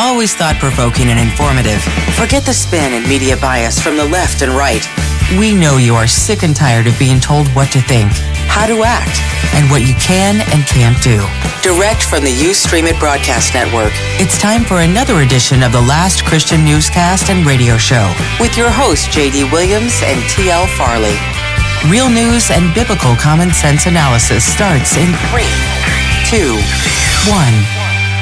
Always thought-provoking and informative. Forget the spin and media bias from the left and right. We know you are sick and tired of being told what to think, how to act, and what you can and can't do. Direct from the Ustream It Broadcast Network, it's time for another edition of the Last Christian Newscast and Radio Show with your hosts J.D. Williams and T.L. Farley. Real news and biblical common sense analysis starts in 3, 2, 1.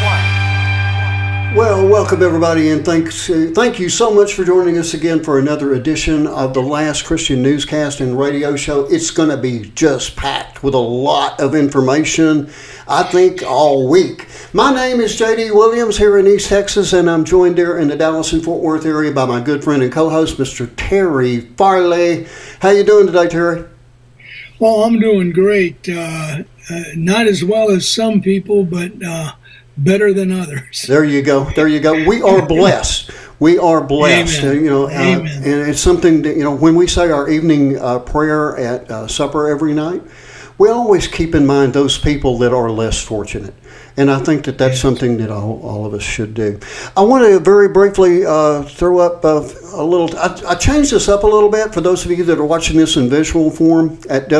Well, welcome everybody, and thank you so much for joining us again for another edition of the Last Christian Newscast and Radio Show. It's going to be just packed with a lot of information, I think, all week. My name is J.D. Williams here in East Texas, and I'm joined here in the Dallas and Fort Worth area by my good friend and co-host, Mr. Terry Farley. How you doing today, Terry? Well, I'm doing great. Not as well as some people, but better than others. There you go. We are blessed. We are blessed. Amen. And it's something that, when we say our evening prayer at supper every night, we always keep in mind those people that are less fortunate. And I think that's something that all of us should do. I want to very briefly throw up a little. I changed this up a little bit for those of you that are watching this in visual form at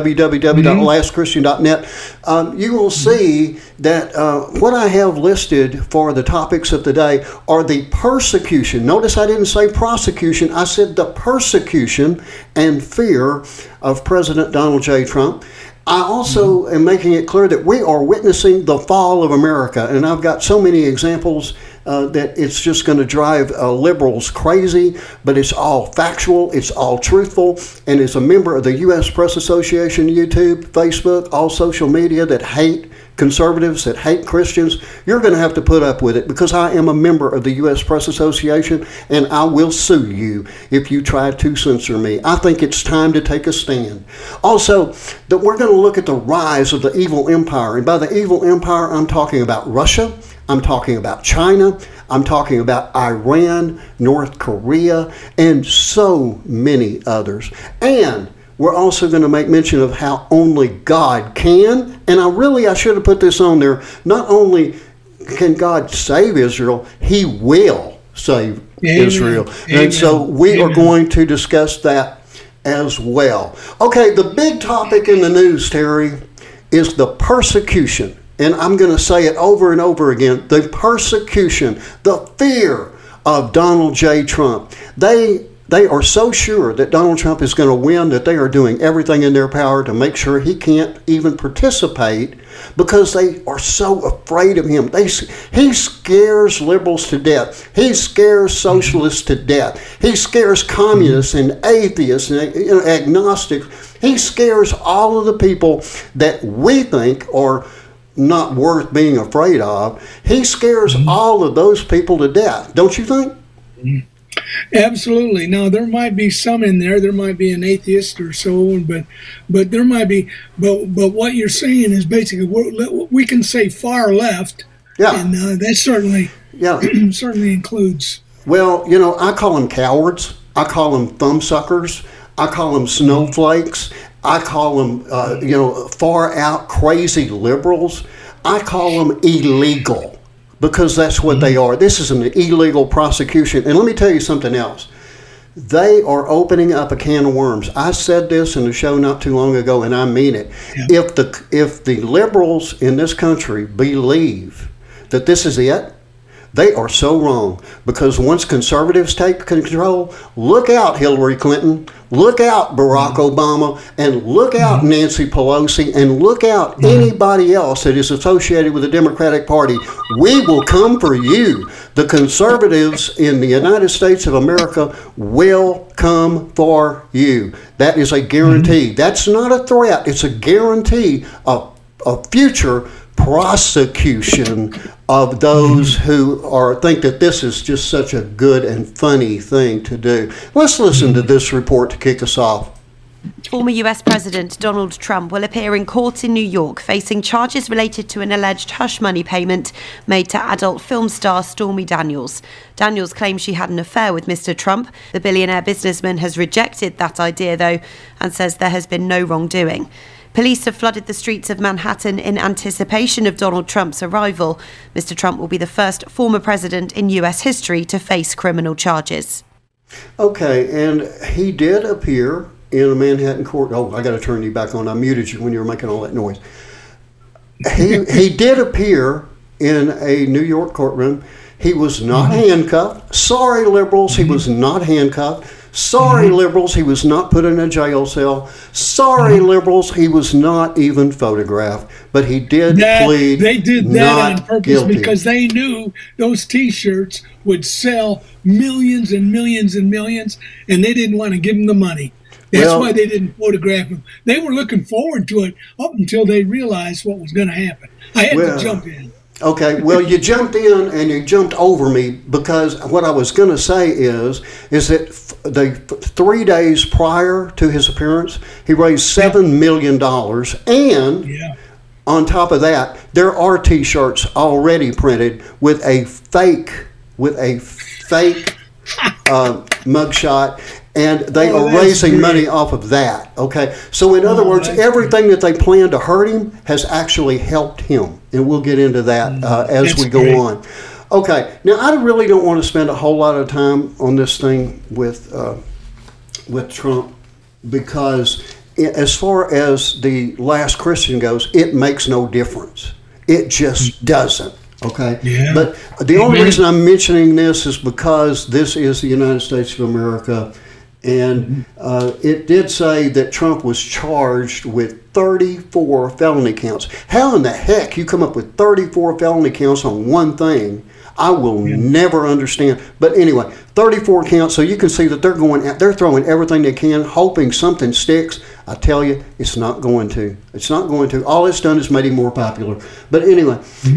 www.lastchristian.net. You will see that what I have listed for the topics of the day are the persecution. Notice I didn't say prosecution. I said the persecution and fear of President Donald J. Trump. I also am making it clear that we are witnessing the fall of America, and I've got so many examples that it's just going to drive liberals crazy, but it's all factual, it's all truthful, and as a member of the U.S. Press Association, YouTube, Facebook, all social media that hate conservatives, that hate Christians, you're going to have to put up with it because I am a member of the U.S. Press Association, and I will sue you if you try to censor me. I think it's time to take a stand. Also, that we're going to look at the rise of the evil empire, and by the evil empire, I'm talking about Russia, I'm talking about China, I'm talking about Iran, North Korea, and so many others. And we're also going to make mention of how only God can, and I should have put this on there, not only can God save Israel, He will save Israel. Amen. And so we are going to discuss that as well. Okay, the big topic in the news, Terry, is the persecution. And I'm going to say it over and over again, the persecution, the fear of Donald J. Trump. They are so sure that Donald Trump is going to win that they are doing everything in their power to make sure he can't even participate because they are so afraid of him. He scares liberals to death. He scares socialists to death. He scares communists and atheists and agnostics. He scares all of the people that we think are not worth being afraid of. He scares all of those people to death. Don't you think? Absolutely. Now, there might be some in there. There might be an atheist or so, but there might be. But what you're saying is basically we can say far left. Yeah. And that certainly certainly includes. Well, I call them cowards. I call them thumbsuckers. I call them snowflakes. I call them, far out crazy liberals. I call them illegal. Because that's what they are. This is an illegal prosecution. And let me tell you something else. They are opening up a can of worms. I said this in the show not too long ago, and I mean it. Yeah. If the liberals in this country believe that this is it, they are so wrong. Because once conservatives take control, look out Hillary Clinton, look out Barack Obama, and look out Nancy Pelosi, and look out anybody else that is associated with the Democratic Party. We will come for you. The conservatives in the United States of America will come for you. That is a guarantee. That's not a threat. It's a guarantee of future prosecution of those who think that this is just such a good and funny thing to do. Let's listen to this report to kick us off. Former US President Donald Trump will appear in court in New York facing charges related to an alleged hush money payment made to adult film star Stormy Daniels. Daniels claims she had an affair with Mr. Trump. The billionaire businessman has rejected that idea, though, and says there has been no wrongdoing. Police have flooded the streets of Manhattan in anticipation of Donald Trump's arrival. Mr. Trump will be the first former president in U.S. history to face criminal charges. Okay, and he did appear in a Manhattan court. Oh, I got to turn you back on. I muted you when you were making all that noise. He did appear in a New York courtroom. He was not handcuffed. Sorry, liberals, he was not handcuffed. Sorry, liberals, he was not put in a jail cell. Sorry, liberals, he was not even photographed. But he did plead They did that not on purpose guilty. because they knew those T-shirts would sell millions and millions and millions, and they didn't want to give them the money. That's why they didn't photograph him. They were looking forward to it up until they realized what was going to happen. I had to jump in. Okay, well, you jumped in and you jumped over me, because what I was going to say is that the 3 days prior to his appearance, he raised $7 million, and on top of that, there are T-shirts already printed with a fake mugshot. And they are raising money off of that, okay? So in other words, everything that they planned to hurt him has actually helped him. And we'll get into that as we go on. Okay, now I really don't want to spend a whole lot of time on this thing with Trump, because as far as the last Christian goes, it makes no difference. It just doesn't. Okay, but the only reason I'm mentioning this is because this is the United States of America. And it did say that Trump was charged with 34 felony counts. How in the heck you come up with 34 felony counts on one thing? I will never understand. But anyway, 34 counts. So you can see that they're throwing everything they can, hoping something sticks. I tell you, it's not going to. It's not going to. All it's done is made him more popular. But anyway,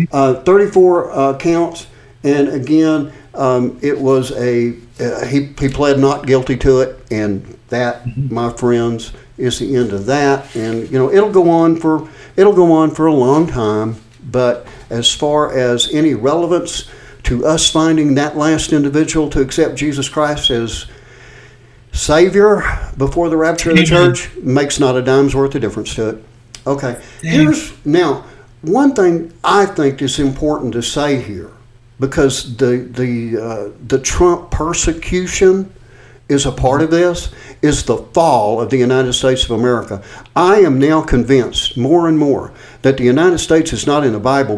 34 counts. And again, it was he pled not guilty to it, and that, my friends, is the end of that. And it'll go on for a long time. But as far as any relevance to us finding that last individual to accept Jesus Christ as Savior before the rapture of the church, makes not a dime's worth of difference to it. Okay, here's now one thing I think is important to say here. Because the Trump persecution is a part of this, is the fall of the United States of America. I am now convinced more and more that the United States is not in the Bible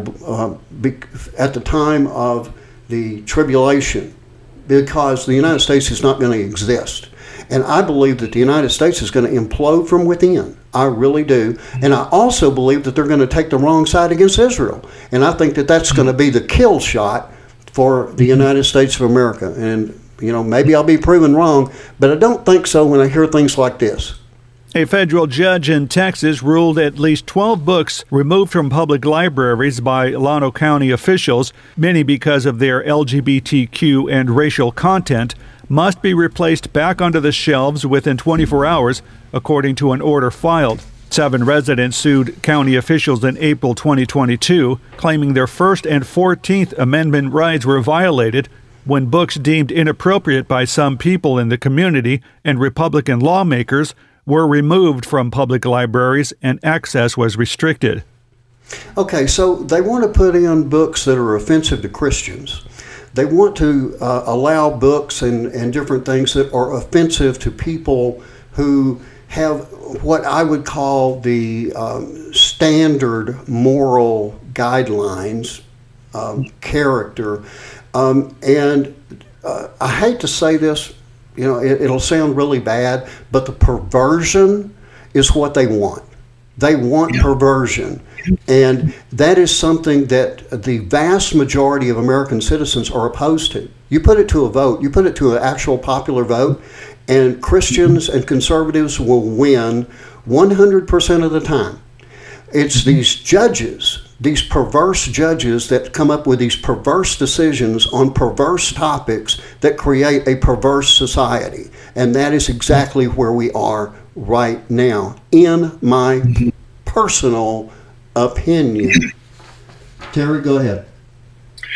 at the time of the tribulation, because the United States is not going to exist. And I believe that the United States is going to implode from within. I really do. And I also believe that they're going to take the wrong side against Israel. And I think that that's going to be the kill shot for the United States of America. And, maybe I'll be proven wrong, but I don't think so when I hear things like this. A federal judge in Texas ruled at least 12 books removed from public libraries by Llano County officials, many because of their LGBTQ and racial content, must be replaced back onto the shelves within 24 hours, according to an order filed. 7 residents sued county officials in April 2022, claiming their First and 14th Amendment rights were violated when books deemed inappropriate by some people in the community and Republican lawmakers were removed from public libraries and access was restricted. Okay, so they want to put in books that are offensive to Christians. They want to allow books and different things that are offensive to people who have what I would call the standard moral guidelines, character. And I hate to say this, it'll sound really bad, but the perversion is what they want. They want perversion. And that is something that the vast majority of American citizens are opposed to. You put it to a vote, you put it to an actual popular vote, and Christians and conservatives will win 100% of the time. It's these judges, these perverse judges that come up with these perverse decisions on perverse topics that create a perverse society. And that is exactly where we are right now, in my personal opinion. Terry, go ahead.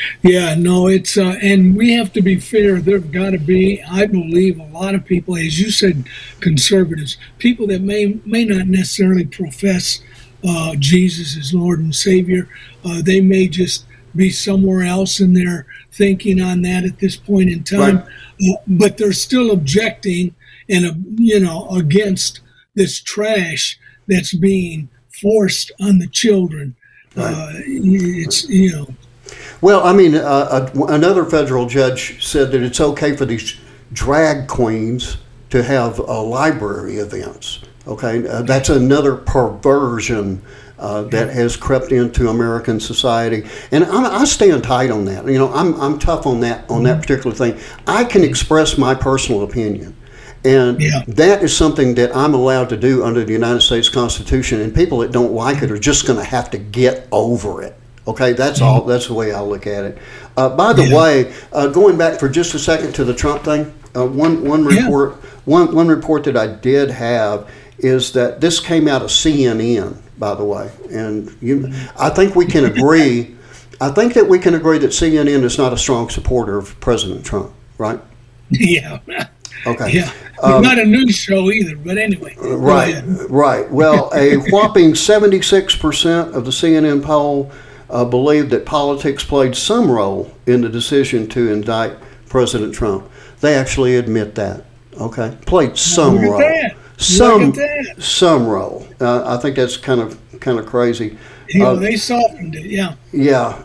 Yeah, no, it's and we have to be fair. There've got to be, I believe, a lot of people, as you said, conservatives, people that may not necessarily profess Jesus as Lord and Savior. They may just be somewhere else in their thinking on that at this point in time, right. But they're still objecting and against this trash that's being forced on the children. Right. Well, I mean, another federal judge said that it's okay for these drag queens to have library events. Okay, that's another perversion that has crept into American society, and I stand tight on that. I'm tough on that particular thing. I can express my personal opinion, and that is something that I'm allowed to do under the United States Constitution. And people that don't like it are just going to have to get over it. Okay, that's all. That's the way I look at it. By the way, going back for just a second to the Trump thing, one report that I did have is that this came out of CNN, by the way, and I think we can agree. I think that we can agree that CNN is not a strong supporter of President Trump, right? Yeah. Okay. Yeah. Not a news show either, but anyway. Right. Well, a whopping 76% of the CNN poll believed that politics played some role in the decision to indict President Trump. They actually admit that. Okay, played some role. Some role. I think that's kind of crazy. They softened it. Yeah. Yeah.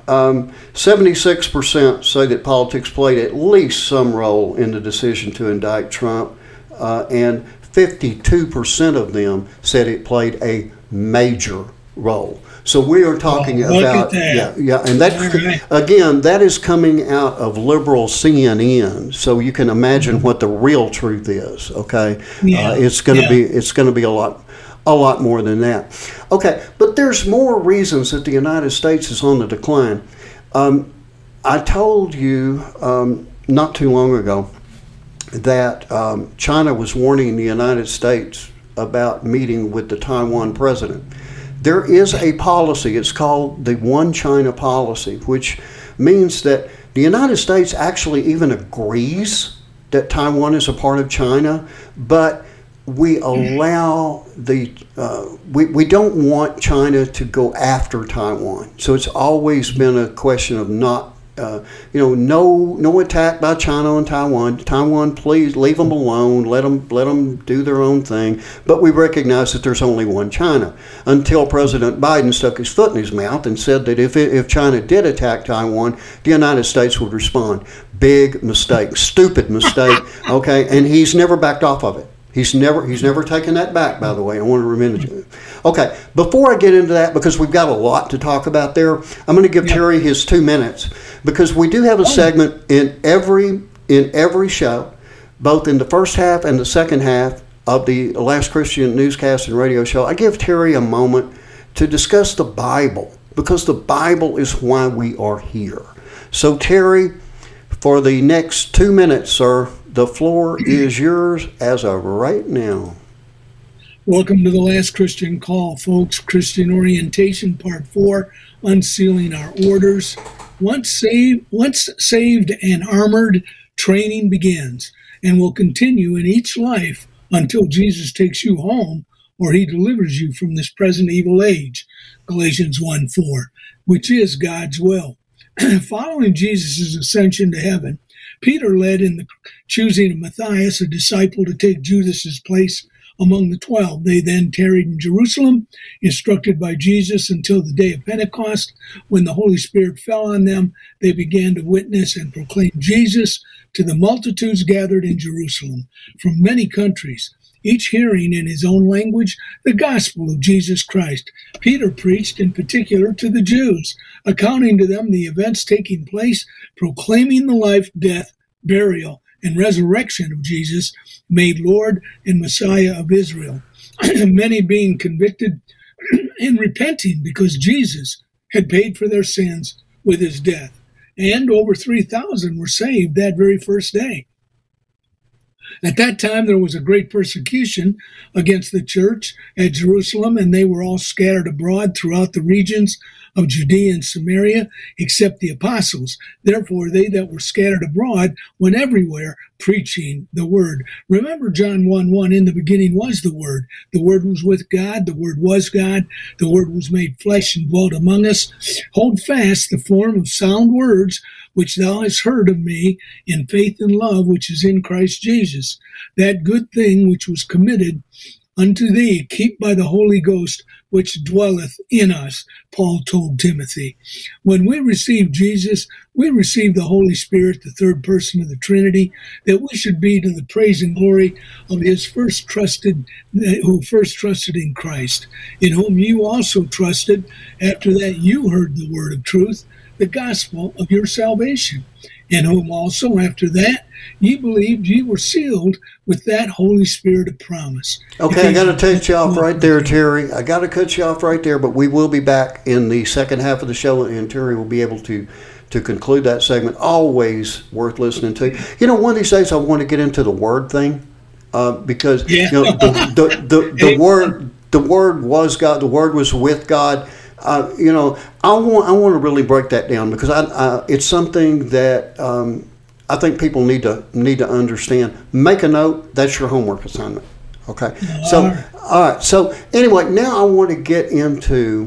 76% say that politics played at least some role in the decision to indict Trump, and 52% of them said it played a major role. So we are talking about, and that, again, that is coming out of liberal CNN. So you can imagine what the real truth is. Okay, it's going to be a lot more than that. Okay, but there's more reasons that the United States is on the decline. I told you not too long ago that China was warning the United States about meeting with the Taiwan president. There is a policy, it's called the One China policy, which means that the United States actually even agrees that Taiwan is a part of China, but we allow we don't want China to go after Taiwan. So it's always been a question of not, no attack by China on Taiwan. Taiwan, please leave them alone. Let them do their own thing. But we recognize that there's only one China. Until President Biden stuck his foot in his mouth and said that if China did attack Taiwan, the United States would respond. Big mistake, stupid mistake. Okay, and he's never backed off of it. He's never taken that back, by the way. I want to remind you. Okay, before I get into that, because we've got a lot to talk about there, I'm going to give Terry his 2 minutes, because we do have a segment in every show, both in the first half and the second half of the Last Christian newscast and radio show. I give Terry a moment to discuss the Bible, because the Bible is why we are here. So Terry, for the next 2 minutes, sir, the floor is yours as of right now. Welcome to the Last Christian Call, folks. Christian Orientation, Part 4, Unsealing Our Orders. Once saved and armored, training begins and will continue in each life until Jesus takes you home or he delivers you from this present evil age. Galatians 1:4, which is God's will. Following Jesus' ascension to heaven, Peter led in the choosing of Matthias, a disciple, to take Judas's place among the 12. They then tarried in Jerusalem, instructed by Jesus, until the day of Pentecost. When the Holy Spirit fell on them, they began to witness and proclaim Jesus to the multitudes gathered in Jerusalem from many countries, each hearing in his own language the gospel of Jesus Christ. Peter preached in particular to the Jews, accounting to them the events taking place, proclaiming the life, death, burial, and resurrection of Jesus, made Lord and Messiah of Israel. Many being convicted and repenting because Jesus had paid for their sins with his death. And over 3,000 were saved that very first day. At that time, there was a great persecution against the church at Jerusalem, and they were all scattered abroad throughout the regions of Judea and Samaria, except the apostles. Therefore, they that were scattered abroad went everywhere preaching the word. Remember John 1:1, in the beginning was the Word. The Word was with God. The Word was God. The Word was made flesh and dwelt among us. Hold fast the form of sound words which thou hast heard of me in faith and love which is in Christ Jesus. That good thing which was committed unto thee, keep by the Holy Ghost which dwelleth in us, Paul told Timothy. When we receive Jesus, we receive the Holy Spirit, the third person of the Trinity, that we should be to the praise and glory of who first trusted in Christ, in whom you also trusted, after that you heard the word of truth, the gospel of your salvation, in whom also after that ye believed, ye were sealed with that Holy Spirit of promise. Okay, I got to cut you off right there, Terry. I got to cut you off right there, but we will be back in the second half of the show, and Terry will be able to conclude that segment. Always worth listening to. You know, one of these days I want to get into the word thing, because you know, the word was God. The word was with God. You know, I want to really break that down, because it's something that I think people need to understand. Make a note. That's your homework assignment. Okay. So all right. So anyway, now I want to get into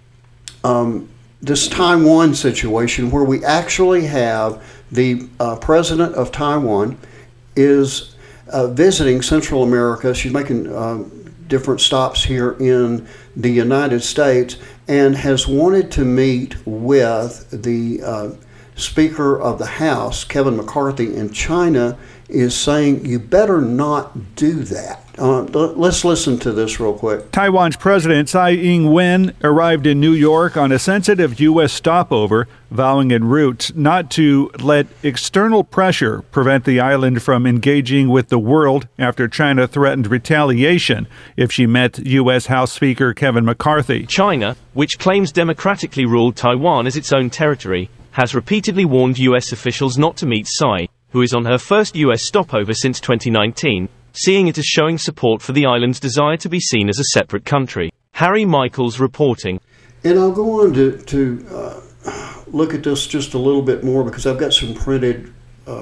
this Taiwan situation, where we actually have the president of Taiwan is visiting Central America. She's making different stops here in the United States, and has wanted to meet with the Speaker of the House, Kevin McCarthy, and China is saying you better not do that. Let's listen to this real quick. Taiwan's President Tsai Ing-wen arrived in New York on a sensitive U.S. stopover, vowing en route not to let external pressure prevent the island from engaging with the world after China threatened retaliation if she met U.S. House Speaker Kevin McCarthy. China, which claims democratically ruled Taiwan as its own territory, has repeatedly warned U.S. officials not to meet Tsai, who is on her first U.S. stopover since 2019, seeing it as showing support for the island's desire to be seen as a separate country. Harry Michaels reporting. And I'll go on to look at this just a little bit more, because I've got some printed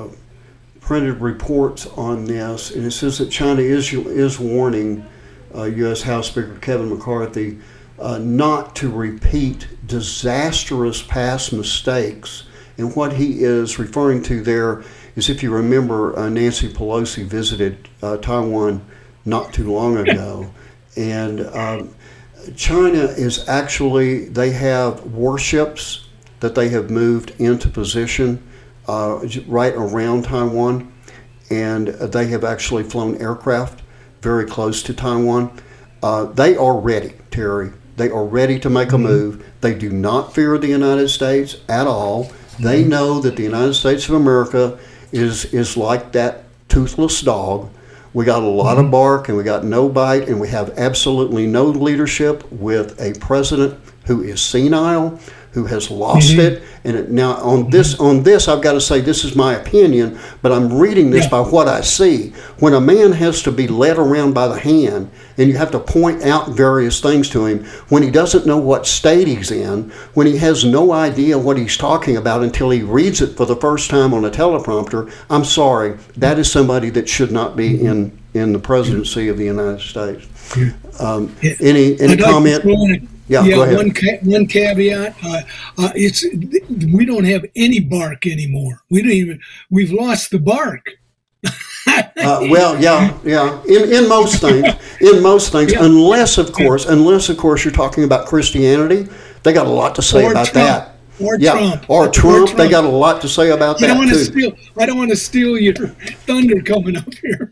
reports on this, and it says that China is warning U.S. House Speaker Kevin McCarthy not to repeat disastrous past mistakes. And what he is referring to there is, if you remember, Nancy Pelosi visited Taiwan not too long ago, and China is actually, they have warships that they have moved into position right around Taiwan, and they have actually flown aircraft very close to Taiwan. They are ready, Terry. They are ready to make a move. They do not fear the United States at all. They know that the United States of America is like that toothless dog. We got a lot of bark and we got no bite, and we have absolutely no leadership with a president who is senile, who has lost it. And now on this, I've got to say, this is my opinion, but I'm reading this by what I see. When a man has to be led around by the hand, and you have to point out various things to him, when he doesn't know what state he's in, when he has no idea what he's talking about until he reads it for the first time on a teleprompter, I'm sorry, that is somebody that should not be in the presidency of the United States. Any comment? Yeah, go ahead. One caveat: we don't have any bark anymore. We've lost the bark. Well, yeah. In most things, unless of course you're talking about Christianity, they got a lot to say about that. Or Trump. They got a lot to say about that too. I don't want to steal your thunder coming up here.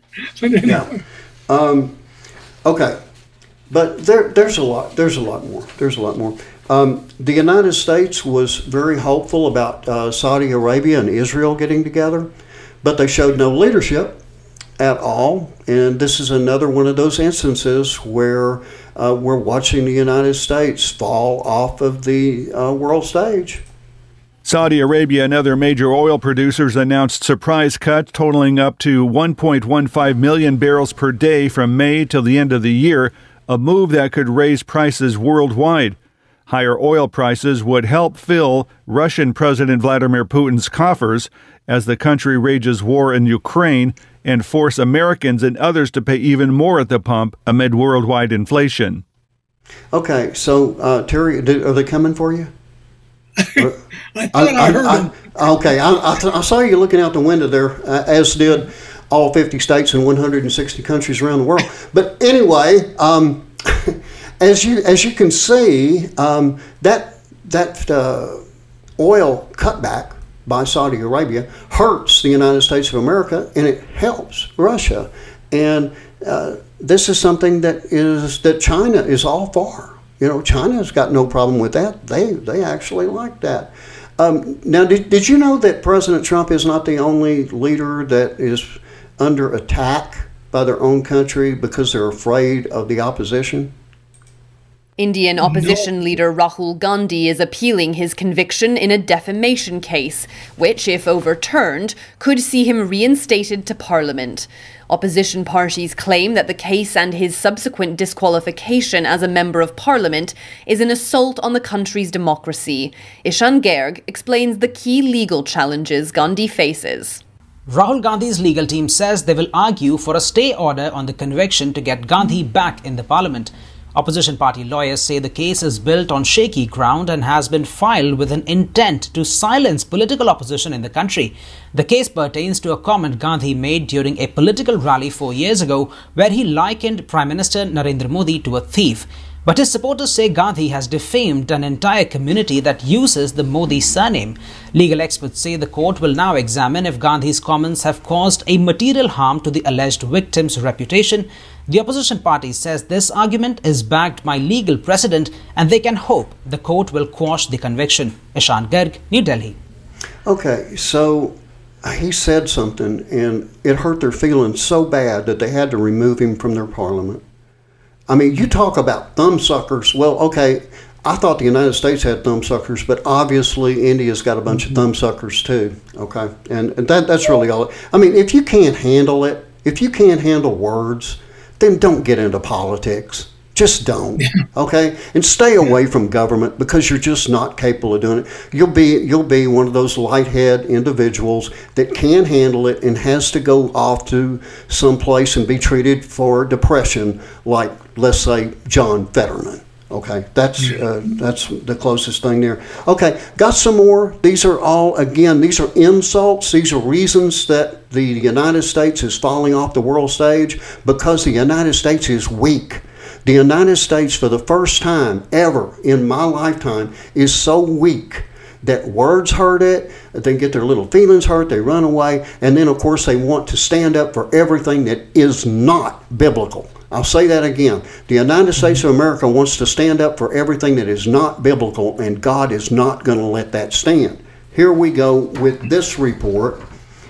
Okay. But there's a lot more. The United States was very hopeful about Saudi Arabia and Israel getting together, but they showed no leadership at all. And this is another one of those instances where we're watching the United States fall off of the world stage. Saudi Arabia and other major oil producers announced surprise cuts totaling up to 1.15 million barrels per day from May till the end of the year, a move that could raise prices worldwide. Higher oil prices would help fill Russian President Vladimir Putin's coffers as the country rages war in Ukraine and force Americans and others to pay even more at the pump amid worldwide inflation. Okay, so Terry, are they coming for you? I thought I heard them. Okay, I saw you looking out the window there, as did all 50 states and 160 countries around the world. But anyway, as you can see, that oil cutback by Saudi Arabia hurts the United States of America, and it helps Russia. And this is something that China is all for. You know, China's got no problem with that. They actually like that. Now, did you know that President Trump is not the only leader that is under attack by their own country because they're afraid of the opposition? Indian opposition leader Rahul Gandhi is appealing his conviction in a defamation case, which, if overturned, could see him reinstated to Parliament. Opposition parties claim that the case and his subsequent disqualification as a member of Parliament is an assault on the country's democracy. Ishan Garg explains the key legal challenges Gandhi faces. Rahul Gandhi's legal team says they will argue for a stay order on the conviction to get Gandhi back in the Parliament. Opposition party lawyers say the case is built on shaky ground and has been filed with an intent to silence political opposition in the country. The case pertains to a comment Gandhi made during a political rally 4 years ago where he likened Prime Minister Narendra Modi to a thief. But his supporters say Gandhi has defamed an entire community that uses the Modi surname. Legal experts say the court will now examine if Gandhi's comments have caused a material harm to the alleged victim's reputation. The opposition party says this argument is backed by legal precedent and they can hope the court will quash the conviction. Ishan Garg, New Delhi. Okay, so he said something and it hurt their feelings so bad that they had to remove him from their parliament. I mean, you talk about thumbsuckers. Well, okay, I thought the United States had thumbsuckers, but obviously India's got a bunch of thumbsuckers too, okay? And that's really all. I mean, if you can't handle it, if you can't handle words, then don't get into politics. Just don't, okay? And stay away from government because you're just not capable of doing it. You'll be one of those lighthead individuals that can handle it and has to go off to some place and be treated for depression, like let's say John Fetterman. Okay, that's the closest thing there. Okay, got some more. These are all, again, these are insults. These are reasons that the United States is falling off the world stage because the United States is weak. The United States, for the first time ever in my lifetime, is so weak that words hurt it, they get their little feelings hurt, they run away, and then, of course, they want to stand up for everything that is not biblical. I'll say that again. The United States of America wants to stand up for everything that is not biblical, and God is not going to let that stand. Here we go with this report.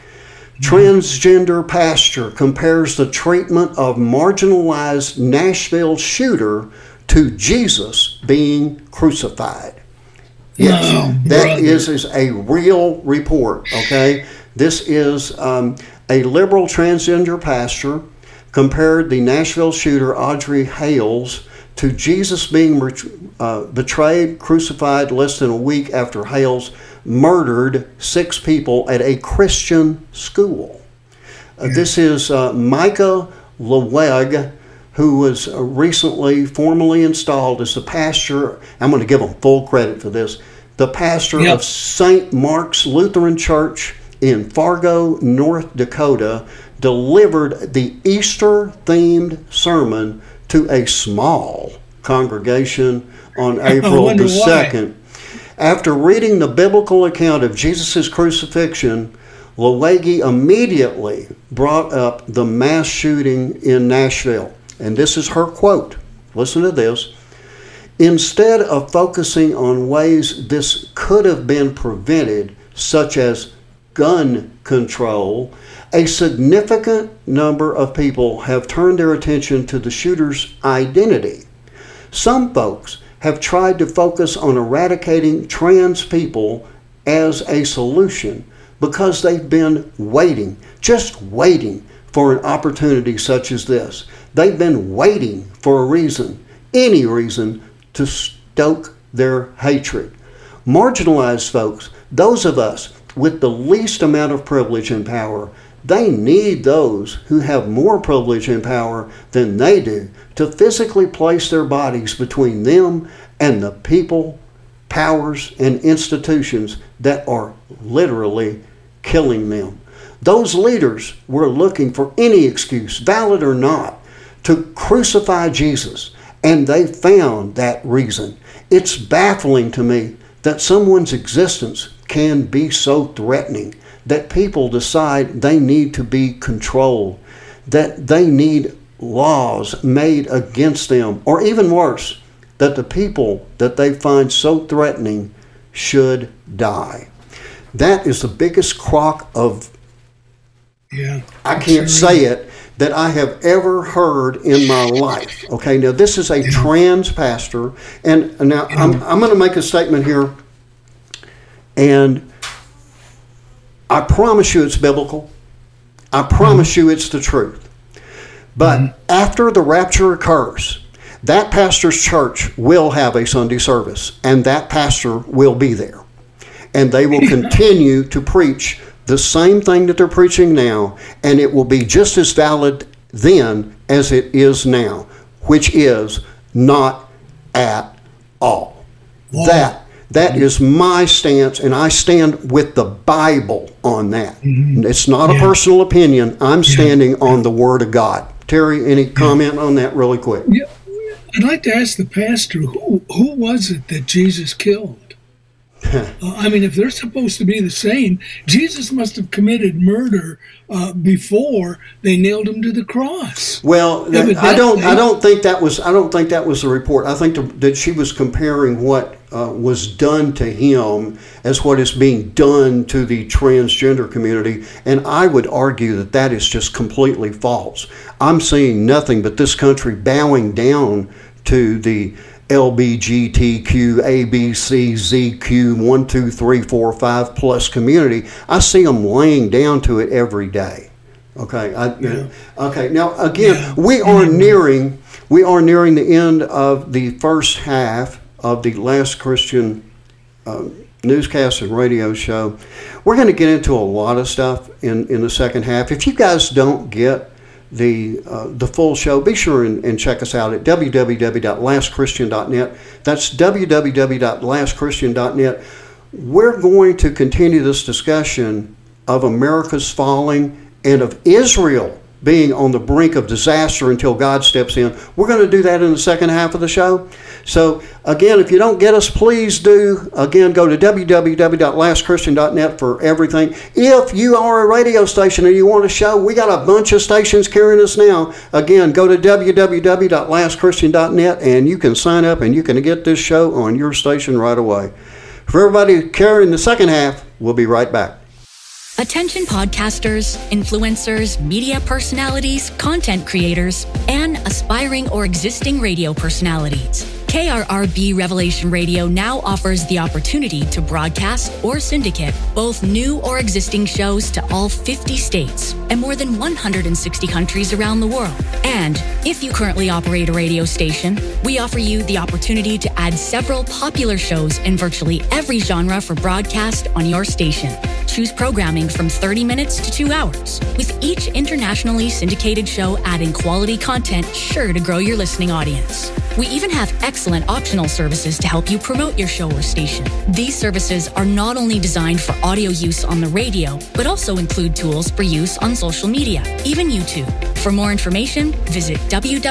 Transgender pastor compares the treatment of marginalized Nashville shooter to Jesus being crucified. Yes, that is a real report, okay? This is a liberal transgender pastor compared the Nashville shooter Audrey Hales to Jesus being betrayed, crucified less than a week after Hales murdered 6 people at a Christian school. This is Micah Leweg, who was recently formally installed as the pastor. I'm going to give him full credit for this. The pastor of St. Mark's Lutheran Church in Fargo, North Dakota, delivered the Easter-themed sermon to a small congregation on April the 2nd. After reading the biblical account of Jesus' crucifixion, Lewegi immediately brought up the mass shooting in Nashville. And this is her quote. Listen to this. Instead of focusing on ways this could have been prevented, such as gun control, a significant number of people have turned their attention to the shooter's identity. Some folks have tried to focus on eradicating trans people as a solution because they've been waiting, just waiting for an opportunity such as this. They've been waiting for a reason, any reason, to stoke their hatred. Marginalized folks, those of us with the least amount of privilege and power, they need those who have more privilege and power than they do to physically place their bodies between them and the people, powers, and institutions that are literally killing them. Those leaders were looking for any excuse, valid or not, to crucify Jesus, and they found that reason. It's baffling to me that someone's existence can be so threatening, that people decide they need to be controlled, that they need laws made against them, or even worse, that the people that they find so threatening should die. That is the biggest crock of, I can't say it, that I have ever heard in my life. Okay, now this is a trans pastor, and now I'm going to make a statement here, and I promise you it's biblical. I promise you it's the truth. But after the rapture occurs, that pastor's church will have a Sunday service, and that pastor will be there. And they will continue to preach the same thing that they're preaching now, and it will be just as valid then as it is now, which is not at all. Wow. That is my stance, and I stand with the Bible on that. It's not a personal opinion. I'm standing on the Word of God. Terry, any comment on that really quick? Yeah. I'd like to ask the pastor, who was it that Jesus killed? I mean, if they're supposed to be the same, Jesus must have committed murder before they nailed him to the cross. Well, I don't think that was the report. I think that she was comparing what was done to him as what is being done to the transgender community, and I would argue that that is just completely false. I'm seeing nothing but this country bowing down to the LBGTQ, ABC, ZQ, 1, 2, 3, 4, 5 plus community. I see them laying down to it every day. Okay. Okay. Now again, we are nearing the end of the first half of the Last Christian newscast and radio show. We're going to get into a lot of stuff in the second half. If you guys don't get the full show, be sure and check us out at www.lastchristian.net. That's www.lastchristian.net. We're going to continue this discussion of America's falling and of Israel being on the brink of disaster until God steps in. We're going to do that in the second half of the show. So again, if you don't get us, please do. Again, go to www.lastchristian.net for everything. If you are a radio station and you want a show, we got a bunch of stations carrying us now. Again, go to www.lastchristian.net and you can sign up and you can get this show on your station right away. For everybody carrying the second half, we'll be right back. Attention podcasters, influencers, media personalities, content creators, and aspiring or existing radio personalities. KRRB Revelation Radio now offers the opportunity to broadcast or syndicate both new or existing shows to all 50 states and more than 160 countries around the world. And if you currently operate a radio station, we offer you the opportunity to add several popular shows in virtually every genre for broadcast on your station. Choose programming from 30 minutes to 2 hours, with each internationally syndicated show adding quality content sure to grow your listening audience. We even have excellent optional services to help you promote your show or station. These services are not only designed for audio use on the radio, but also include tools for use on social media, even YouTube. For more information, visit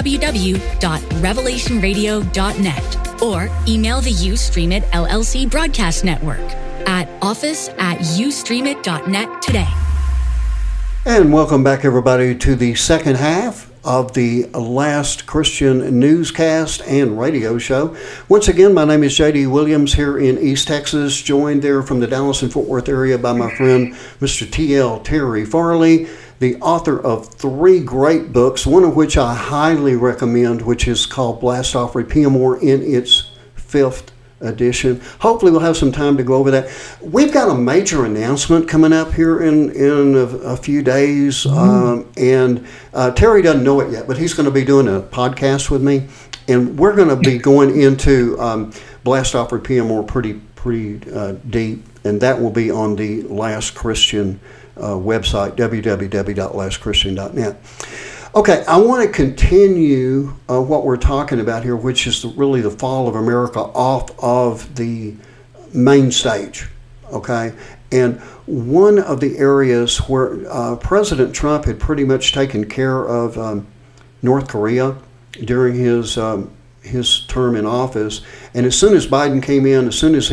www.revelationradio.net or email the Ustreamit LLC Broadcast Network at office@ustreamit.net today. And welcome back, everybody, to the second half of the Last Christian newscast and radio show. Once again, my name is J.D. Williams here in East Texas, joined there from the Dallas and Fort Worth area by my friend, Mr. T.L. Terry Farley, the author of 3 great books, one of which I highly recommend, which is called Blast Off Repeat More, in its 5th edition. Hopefully we'll have some time to go over that. We've got a major announcement coming up here in a few days, and Terry doesn't know it yet, but he's going to be doing a podcast with me, and we're going to be going into Blast Off Repeat more pretty deep, and that will be on the Last Christian website, www.lastchristian.net. Okay, I want to continue what we're talking about here, which is really the fall of America off of the main stage, okay? And one of the areas where President Trump had pretty much taken care of North Korea during his term in office, and as soon as Biden came in, as soon as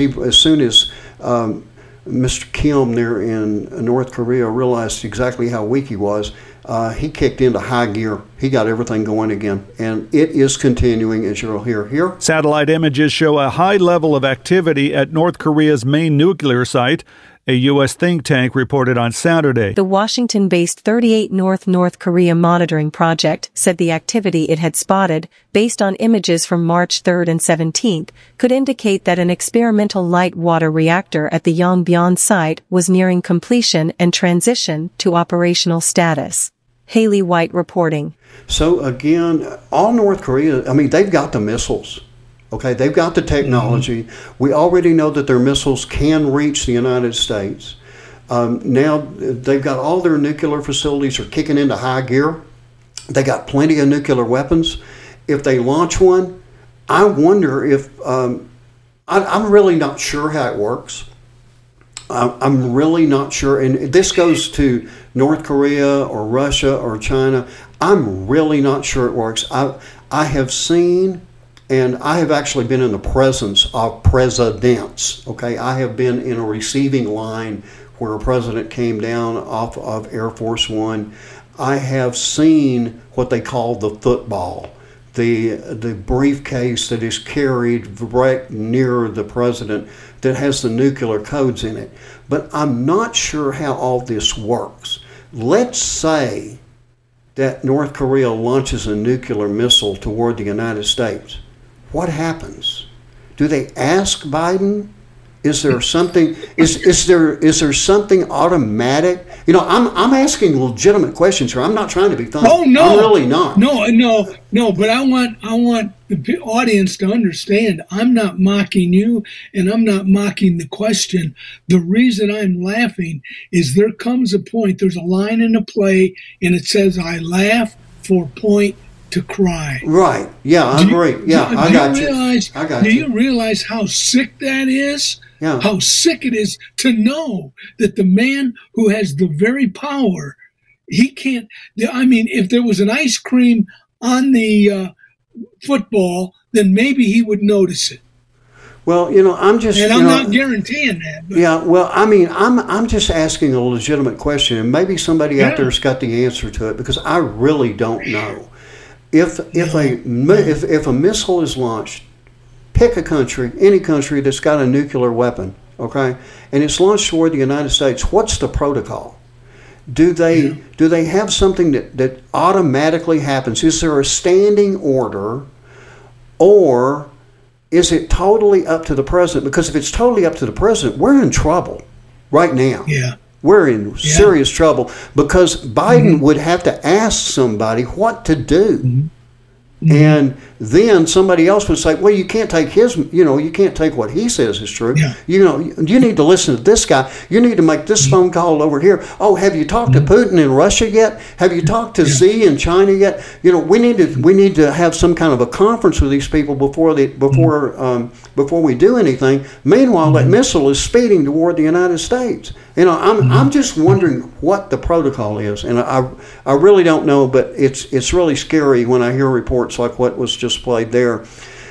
Mr. Kim there in North Korea realized exactly how weak he was, he kicked into high gear. He got everything going again, and it is continuing, as you'll hear here. Satellite images show a high level of activity at North Korea's main nuclear site, a U.S. think tank reported on Saturday. The Washington-based 38 North Korea Monitoring Project said the activity it had spotted, based on images from March 3rd and 17th, could indicate that an experimental light water reactor at the Yongbyon site was nearing completion and transition to operational status. Haley White reporting. So again, all North Korea, they've got the missiles. Okay, they've got the technology. We already know that their missiles can reach the United States. Now they've got all their nuclear facilities are kicking into high gear. They got plenty of nuclear weapons. If they launch one, I wonder if, I'm really not sure how it works. I'm really not sure. And this goes to North Korea or Russia or China. I'm really not sure it works. I have seen, and I have actually been in the presence of presidents. Okay, I have been in a receiving line where a president came down off of Air Force One. I have seen what they call the football, the briefcase that is carried right near the president that has the nuclear codes in it. But I'm not sure how all this works. Let's say that North Korea launches a nuclear missile toward the United States. What happens? Do they ask Biden? Is there something? Is there something automatic? I'm asking legitimate questions here. I'm not trying to be funny. Oh no, I'm really not. No. But I want the audience to understand. I'm not mocking you, and I'm not mocking the question. The reason I'm laughing is there comes a point. There's a line in a play, and it says, "I laugh for point to cry." Right. Yeah, I agree. Yeah, I got you. Do you realize how sick that is? Yeah. How sick it is to know that the man who has the very power, he can't. If there was an ice cream on the football, then maybe he would notice it. Well, I'm just, and I'm not guaranteeing that. But. Yeah, well, I'm just asking a legitimate question, and maybe somebody out there's got the answer to it, because I really don't know. If a missile is launched, pick a country, any country that's got a nuclear weapon, okay, and it's launched toward the United States, what's the protocol? Do they have something that automatically happens? Is there a standing order, or is it totally up to the president? Because if it's totally up to the president, we're in trouble right now. Yeah. We're in serious trouble, because Biden would have to ask somebody what to do. And then somebody else would say, well, you can't take you can't take what he says is true. Yeah. You need to listen to this guy. You need to make this phone call over here. Oh, have you talked to Putin in Russia yet? Have you talked to Xi in China yet? We need to have some kind of a conference with these people before we do anything. Meanwhile, that missile is speeding toward the United States. I'm just wondering what the protocol is, and I really don't know, but it's really scary when I hear reports like what was just played there.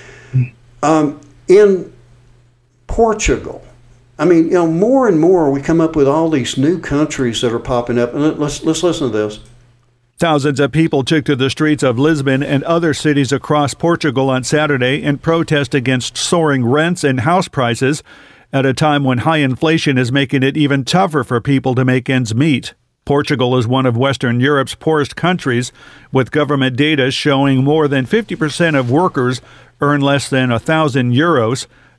In Portugal, more and more we come up with all these new countries that are popping up, and let's listen to this. Thousands of people took to the streets of Lisbon and other cities across Portugal on Saturday in protest against soaring rents and house prices, at a time when high inflation is making it even tougher for people to make ends meet. Portugal is one of Western Europe's poorest countries, with government data showing more than 50% of workers earn less than €1,000.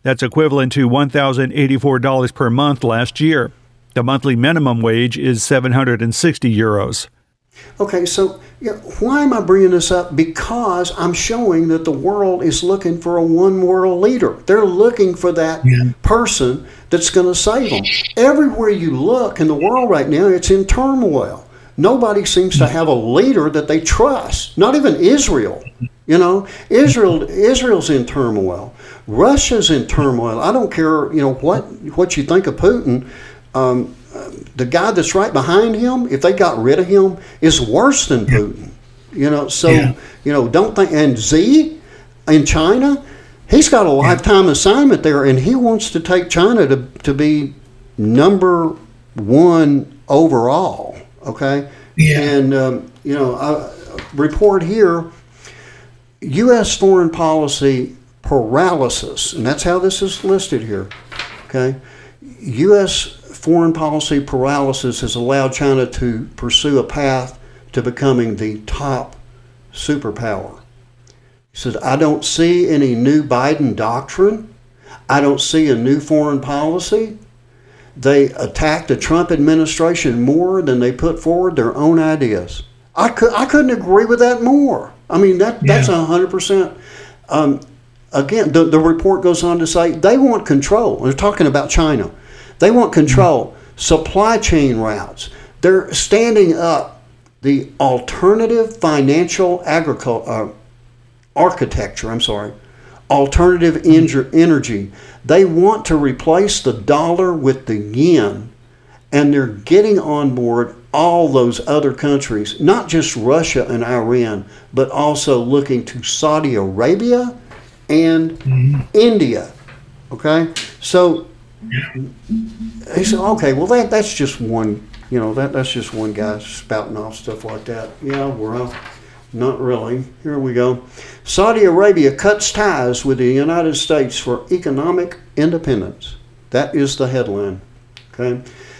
That's equivalent to $1,084 per month last year. The monthly minimum wage is €760. Okay, so why am I bringing this up? Because I'm showing that the world is looking for a one world leader. They're looking for that person that's going to save them. Everywhere you look in the world right now, it's in turmoil. Nobody seems to have a leader that they trust. Not even Israel. You know, Israel's in turmoil. Russia's in turmoil. I don't care, what you think of Putin. The guy that's right behind him, if they got rid of him, is worse than Putin. Don't think. And Xi in China, he's got a lifetime assignment there, and he wants to take China to be number one overall. Okay. Yeah. And I report here, U.S. foreign policy paralysis, and that's how this is listed here. Okay. U.S. foreign policy paralysis has allowed China to pursue a path to becoming the top superpower. He says, I don't see any new Biden doctrine. I don't see a new foreign policy. They attack the Trump administration more than they put forward their own ideas. I couldn't agree with that more. I mean, that's 100%. Again, the report goes on to say they want control. They're talking about China. They want control, supply chain routes. They're standing up the alternative financial architecture, alternative energy. They want to replace the dollar with the yen, and they're getting on board all those other countries, not just Russia and Iran, but also looking to Saudi Arabia and India. Okay? So he said, okay, well, that's just one, that's just one guy spouting off stuff like that. Yeah, well, not really. Here we go. Saudi Arabia cuts ties with the United States for economic independence. That is the headline. Okay.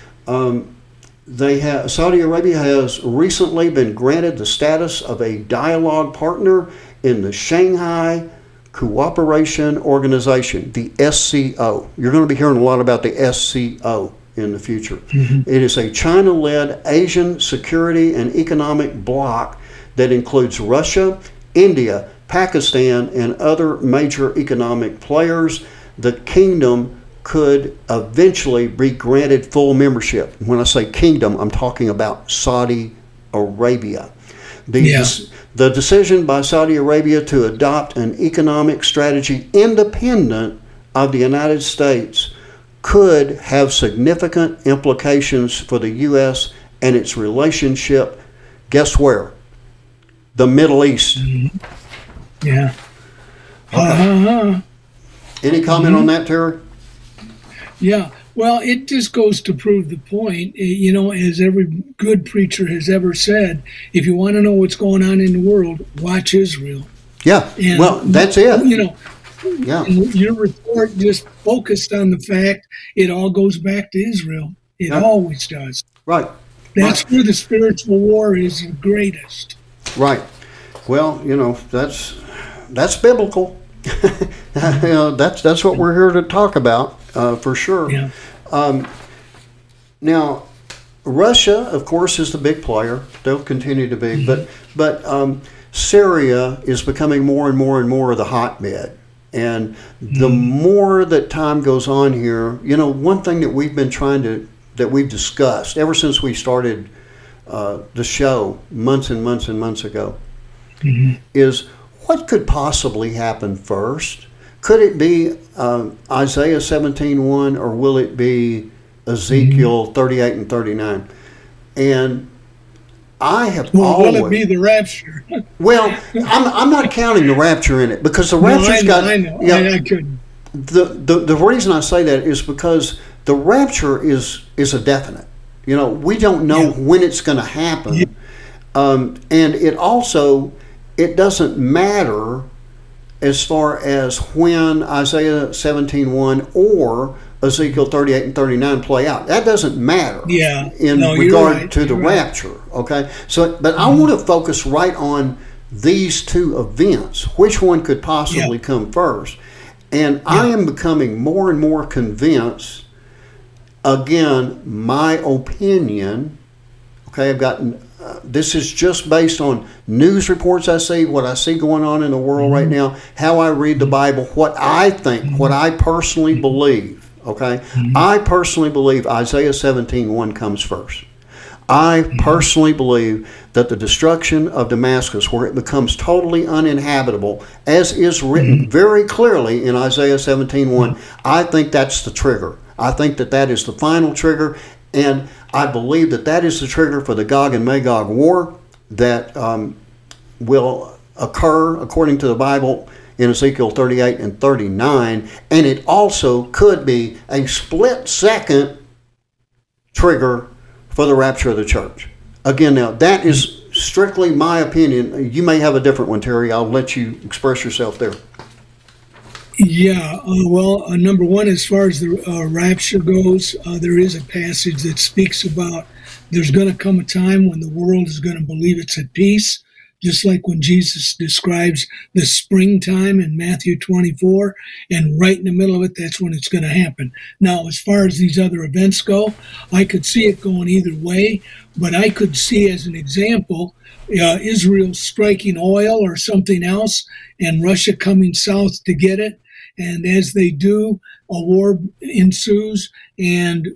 Saudi Arabia has recently been granted the status of a dialogue partner in the Shanghai Cooperation Organization, the SCO. You're going to be hearing a lot about the SCO in the future. It is a China-led Asian security and economic bloc that includes Russia, India, Pakistan, and other major economic players. The kingdom could eventually be granted full membership. When I say kingdom, I'm talking about Saudi Arabia. The decision by Saudi Arabia to adopt an economic strategy independent of the United States could have significant implications for the U.S. and its relationship, guess where? The Middle East. Yeah. Okay. Any comment on that, Terry? Yeah. Well, it just goes to prove the point, as every good preacher has ever said, if you want to know what's going on in the world, watch Israel. Yeah, and, well, that's it. Your report just focused on the fact it all goes back to Israel. It always does. Right. That's where the spiritual war is the greatest. Right. Well, that's biblical. That's what we're here to talk about, for sure. Yeah. Now, Russia, of course, is the big player. They'll continue to be, but Syria is becoming more and more and more of the hotbed. And the more that time goes on here, one thing that we've been that we've discussed ever since we started the show months and months and months ago, is what could possibly happen first? Could it be Isaiah 17:1, or will it be Ezekiel 38 and 39? And I have always... Will it be the rapture? Well, I'm not counting the rapture in it, because the rapture's I know. I couldn't. The reason I say that is because the rapture is a definite. We don't know when it's going to happen. And it doesn't matter as far as when Isaiah 17:1 or Ezekiel 38 and 39 play out. That doesn't matter in regard to the rapture. Okay, so but I want to focus right on these two events. Which one could possibly come first? And I am becoming more and more convinced, again, my opinion, okay, I've gotten, this is just based on news reports I see, what I see going on in the world right now, how I read the Bible, what I think, what I personally believe, okay? I personally believe Isaiah 17:1 comes first. I personally believe that the destruction of Damascus, where it becomes totally uninhabitable, as is written very clearly in Isaiah 17:1, I think that's the trigger. I think that that is the final trigger, and I believe that that is the trigger for the Gog and Magog war that will occur, according to the Bible, in Ezekiel 38 and 39, and it also could be a split-second trigger for the rapture of the church. Again, now, that is strictly my opinion. You may have a different one, Terry. I'll let you express yourself there. Yeah, well, number one, as far as the rapture goes, there is a passage that speaks about there's going to come a time when the world is going to believe it's at peace, just like when Jesus describes the springtime in Matthew 24, and right in the middle of it, that's when it's going to happen. Now, as far as these other events go, I could see it going either way, but I could see, as an example, Israel striking oil or something else, and Russia coming south to get it. And as they do, a war ensues, and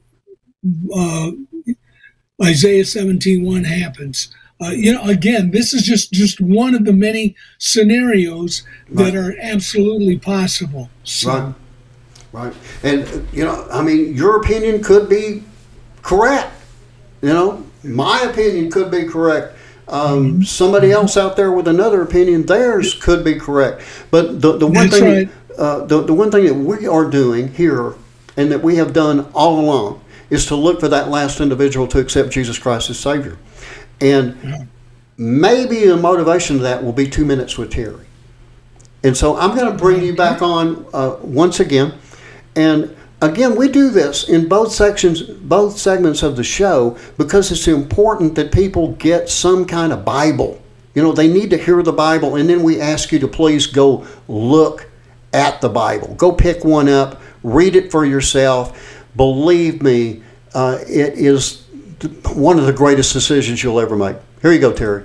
Isaiah 17:1 happens. Again, this is just one of the many scenarios that are absolutely possible. So. Right. And, I mean, your opinion could be correct. My opinion could be correct. Somebody else out there with another opinion, theirs could be correct. But the one thing, right. The one thing that we are doing here, and that we have done all along, is to look for that last individual to accept Jesus Christ as Savior. And maybe the motivation to that will be 2 Minutes with Terry. And so I'm going to bring you back on once again. And again, we do this in both segments of the show, because it's important that people get some kind of Bible. They need to hear the Bible, and then we ask you to please go look at the Bible. Go pick one up, read it for yourself. Believe me, it is one of the greatest decisions you'll ever make. Here you go, Terry.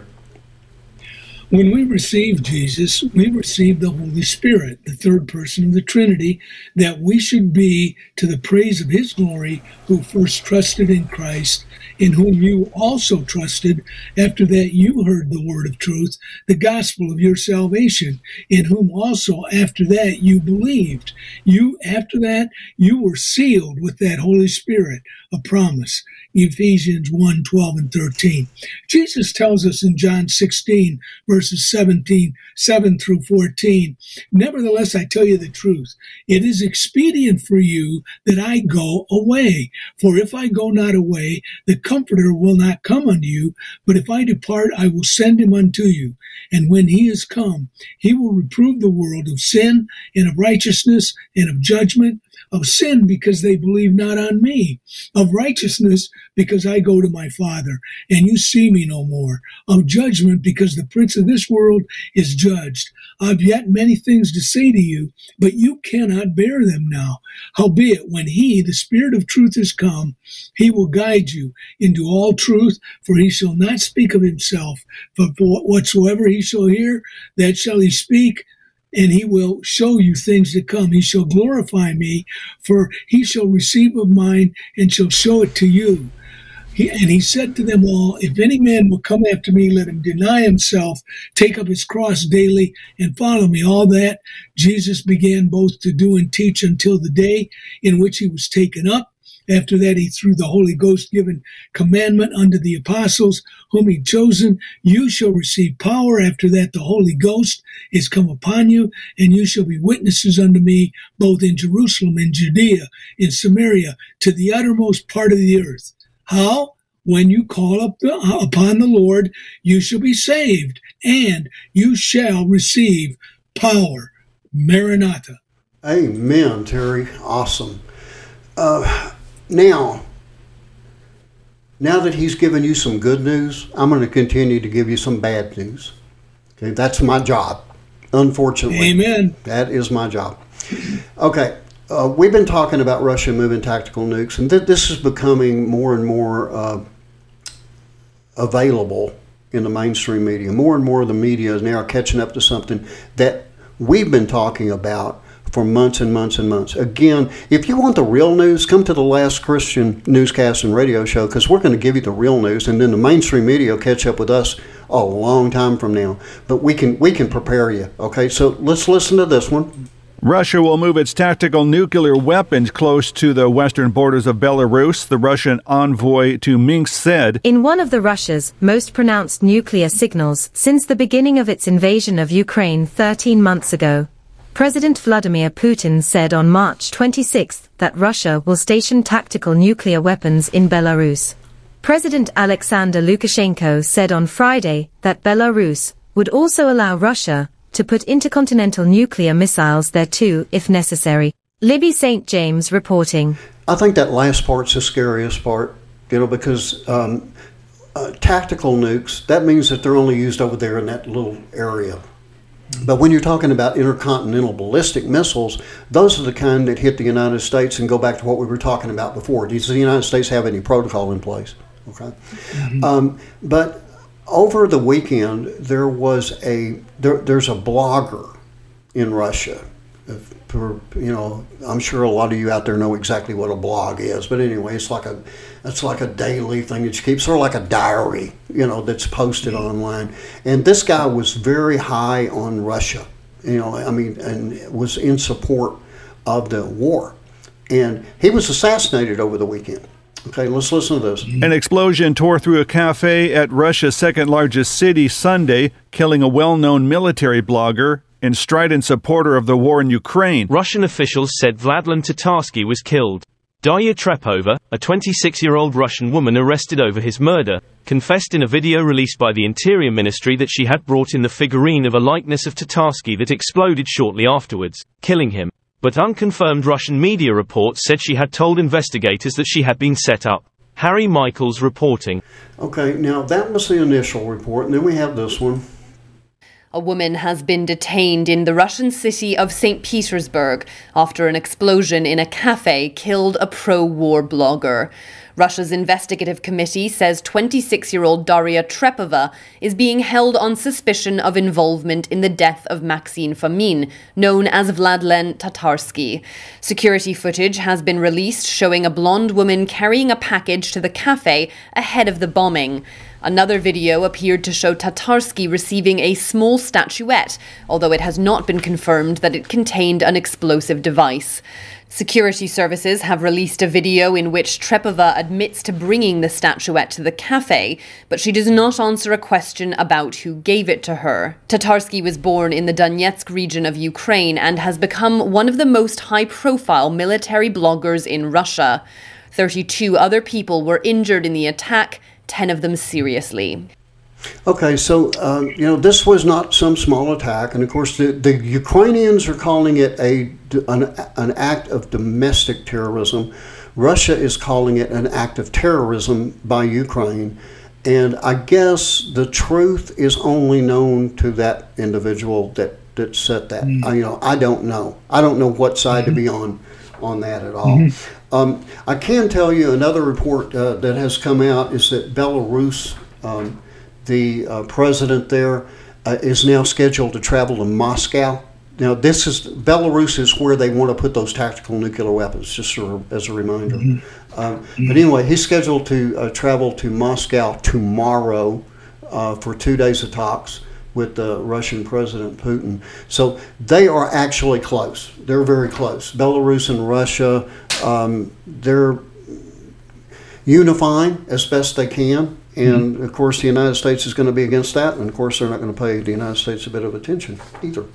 When we receive Jesus, we receive the Holy Spirit, the third person of the Trinity, that we should be to the praise of His glory, who first trusted in Christ, in whom you also trusted. After that you heard the word of truth, the gospel of your salvation, in whom also after that you believed. After that you were sealed with that Holy Spirit, a promise. Ephesians 1:12 and 13. Jesus tells us in John 16, verses 7 through 14, "Nevertheless, I tell you the truth. It is expedient for you that I go away. For if I go not away, the Comforter will not come unto you. But if I depart, I will send him unto you. And when he is come, he will reprove the world of sin and of righteousness and of judgment. Of sin, because they believe not on me. Of righteousness, because I go to my Father, and you see me no more. Of judgment, because the prince of this world is judged. I've yet many things to say to you, but you cannot bear them now. Howbeit, when he, the Spirit of truth, is come, he will guide you into all truth, for he shall not speak of himself, but whatsoever he shall hear, that shall he speak, and he will show you things to come. He shall glorify me, for he shall receive of mine and shall show it to you. He said to them all, if any man will come after me, let him deny himself, take up his cross daily, and follow me. All that Jesus began both to do and teach until the day in which he was taken up. After that, he through the Holy Ghost given commandment unto the apostles whom he'd chosen, you shall receive power. After that, the Holy Ghost is come upon you, and you shall be witnesses unto me, both in Jerusalem and Judea, in Samaria, to the uttermost part of the earth. How? When you call upon the Lord, you shall be saved, and you shall receive power. Maranatha. Amen, Terry. Awesome. Now that he's given you some good news, I'm going to continue to give you some bad news. Okay, that's my job, unfortunately. Amen. That is my job. Okay. We've been talking about Russia moving tactical nukes, and this is becoming more and more available in the mainstream media. More and more of the media is now catching up to something that we've been talking about for months and months and months. Again, if you want the real news, come to the Last Christian newscast and radio show, because we're going to give you the real news, and then the mainstream media will catch up with us a long time from now. But we can prepare you. Okay, so let's listen to this one. Russia will move its tactical nuclear weapons close to the western borders of Belarus, the Russian envoy to Minsk said. In one of Russia's most pronounced nuclear signals since the beginning of its invasion of Ukraine 13 months ago, President Vladimir Putin said on March 26 that Russia will station tactical nuclear weapons in Belarus. President Alexander Lukashenko said on Friday that Belarus would also allow Russia to put intercontinental nuclear missiles there too, if necessary. Libby St. James reporting. I think that last part's the scariest part, because tactical nukes, that means that they're only used over there in that little area. But when you're talking about intercontinental ballistic missiles, those are the kind that hit the United States and go back to what we were talking about before. Does the United States have any protocol in place? Okay. Mm-hmm. But over the weekend, there's a blogger in Russia. I'm sure a lot of you out there know exactly what a blog is. But anyway, it's like a daily thing that you keep, sort of like a diary, that's posted online. And this guy was very high on Russia, and was in support of the war. And he was assassinated over the weekend. Okay, let's listen to this. An explosion tore through a cafe at Russia's second largest city Sunday, killing a well-known military blogger and strident supporter of the war in Ukraine. Russian officials said Vladlen Tatarsky was killed. Darya Trepova, a 26-year-old Russian woman arrested over his murder, confessed in a video released by the Interior Ministry that she had brought in the figurine of a likeness of Tatarsky that exploded shortly afterwards, killing him. But unconfirmed Russian media reports said she had told investigators that she had been set up. Harry Michaels reporting. Okay, now that was the initial report, and then we have this one. A woman has been detained in the Russian city of St. Petersburg after an explosion in a cafe killed a pro-war blogger. Russia's investigative committee says 26-year-old Darya Trepova is being held on suspicion of involvement in the death of Maxim Fomin, known as Vladlen Tatarsky. Security footage has been released showing a blonde woman carrying a package to the cafe ahead of the bombing. Another video appeared to show Tatarsky receiving a small statuette, although it has not been confirmed that it contained an explosive device. Security services have released a video in which Trepova admits to bringing the statuette to the cafe, but she does not answer a question about who gave it to her. Tatarsky was born in the Donetsk region of Ukraine and has become one of the most high-profile military bloggers in Russia. 32 other people were injured in the attack, 10 of them seriously. Okay, so, this was not some small attack. And, of course, the Ukrainians are calling it an act of domestic terrorism. Russia is calling it an act of terrorism by Ukraine. And I guess the truth is only known to that individual that said that. I don't know. I don't know what side to be on that at all. I can tell you another report that has come out is that Belarus, the president there, is now scheduled to travel to Moscow. Now, Belarus is where they want to put those tactical nuclear weapons, just as a reminder. But anyway, he's scheduled to travel to Moscow tomorrow for 2 days of talks with the Russian President Putin. So they are actually close. They're very close. Belarus and Russia, they're unifying as best they can. And, of course, the United States is going to be against that. And, of course, they're not going to pay the United States a bit of attention either.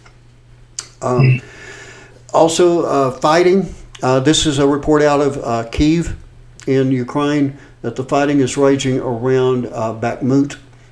Also, fighting. This is a report out of Kyiv in Ukraine that the fighting is raging around Bakhmut.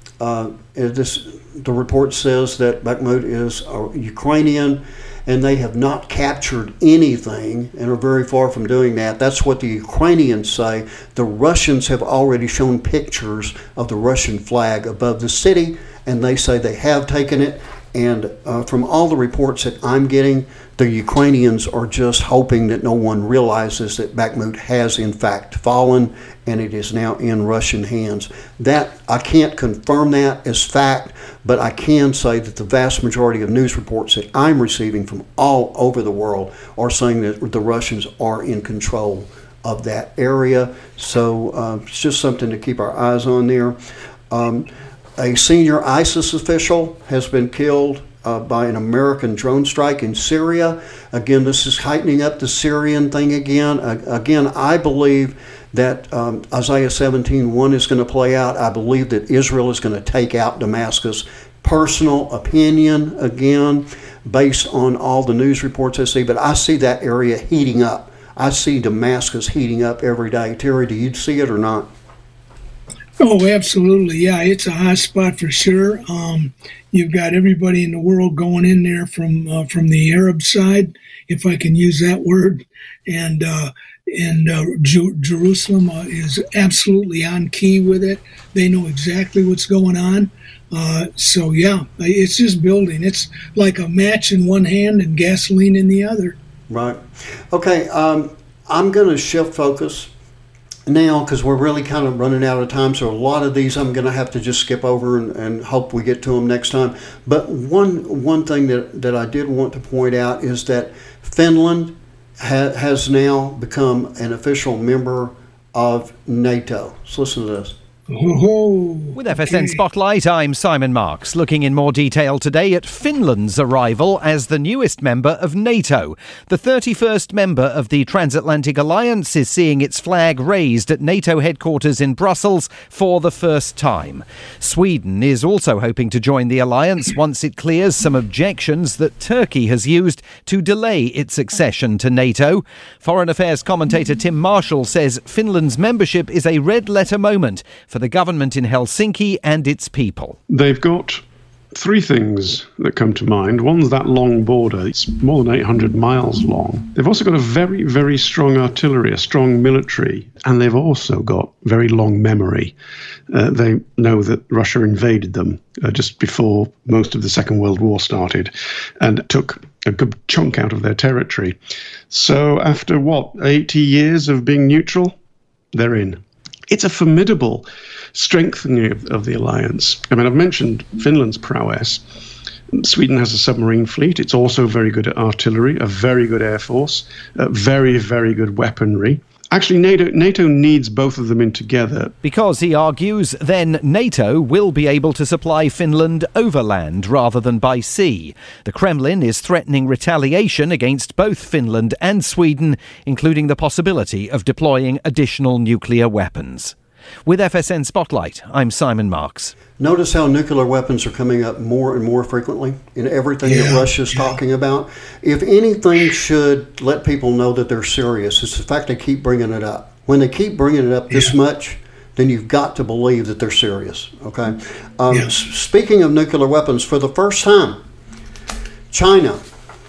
The report says that Bakhmut is Ukrainian, and they have not captured anything and are very far from doing that. That's what the Ukrainians say. The Russians have already shown pictures of the Russian flag above the city, and they say they have taken it. And from all the reports that I'm getting, the Ukrainians are just hoping that no one realizes that Bakhmut has in fact fallen and it is now in Russian hands. That I can't confirm that as fact, but I can say that the vast majority of news reports that I'm receiving from all over the world are saying that the Russians are in control of that area. So it's just something to keep our eyes on there. A senior ISIS official has been killed by an American drone strike in Syria. Again, this is heightening up the Syrian thing again. Again, I believe that Isaiah 17:1 is going to play out. I believe that Israel is going to take out Damascus. Personal opinion, again, based on all the news reports I see, but I see that area heating up. I see Damascus heating up every day. Terry, do you see it or not? Oh, absolutely. Yeah, it's a hot spot for sure. You've got everybody in the world going in there from the Arab side, if I can use that word, and Jerusalem is absolutely on key with it. They know exactly what's going on. So yeah, it's just building. It's like a match in one hand and gasoline in the other. Right. Okay. I'm going to shift focus now because we're really kind of running out of time. So a lot of these I'm going to have to just skip over and hope we get to them next time. But one thing that I did want to point out is that Finland has now become an official member of NATO. So listen to this. With FSN Spotlight, I'm Simon Marks, looking in more detail today at Finland's arrival as the newest member of NATO. The 31st member of the Transatlantic Alliance is seeing its flag raised at NATO headquarters in Brussels for the first time. Sweden is also hoping to join the alliance once it clears some objections that Turkey has used to delay its accession to NATO. Foreign Affairs commentator Tim Marshall says Finland's membership is a red-letter moment for the government in Helsinki and its people. They've got three things that come to mind. One's that long border. It's more than 800 miles long. They've also got a very, very strong artillery, a strong military, and they've also got very long memory. They know that Russia invaded them just before most of the Second World War started and took a good chunk out of their territory. So after, 80 years of being neutral, they're in. It's a formidable strengthening of the alliance. I mean, I've mentioned Finland's prowess. Sweden has a submarine fleet. It's also very good at artillery, a very good air force, very, very good weaponry. Actually, NATO needs both of them in together. Because, he argues, then NATO will be able to supply Finland overland rather than by sea. The Kremlin is threatening retaliation against both Finland and Sweden, including the possibility of deploying additional nuclear weapons. With FSN Spotlight, I'm Simon Marks. Notice how nuclear weapons are coming up more and more frequently in everything that Russia's talking about. If anything should let people know that they're serious, it's the fact they keep bringing it up. When they keep bringing it up this much, then you've got to believe that they're serious. Okay. Speaking of nuclear weapons, for the first time, China.